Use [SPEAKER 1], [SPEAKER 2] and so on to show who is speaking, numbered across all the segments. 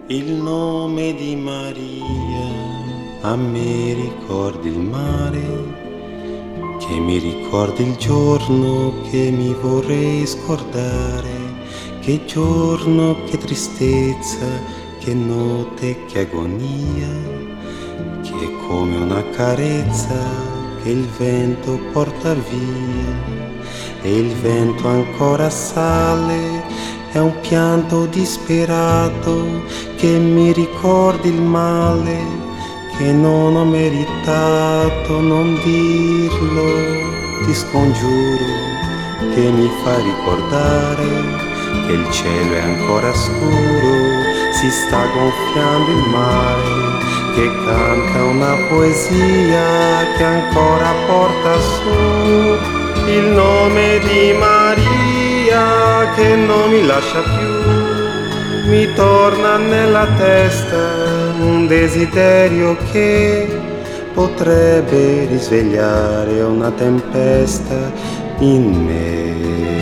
[SPEAKER 1] Il nome di Maria a me ricordi il mare, che mi ricordi il giorno che mi vorrei scordare. Che giorno, che tristezza, che notte, che agonia, che è come una carezza che il vento porta via. E il vento ancora sale, è un pianto disperato che mi ricordi il male che non ho meritato. Non dirlo, ti scongiuro, che mi fa ricordare che il cielo è ancora scuro, si sta gonfiando il mare, che canta una poesia che ancora porta su il nome di Maria, che non mi lascia più. Mi torna nella testa un desiderio che potrebbe risvegliare una tempesta in me.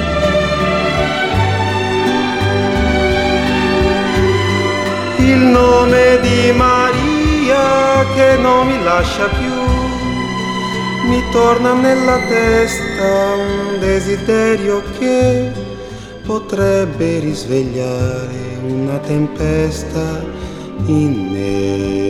[SPEAKER 1] Il nome di Maria che non mi lascia più. Mi torna nella testa un desiderio che potrebbe risvegliare una tempesta in me.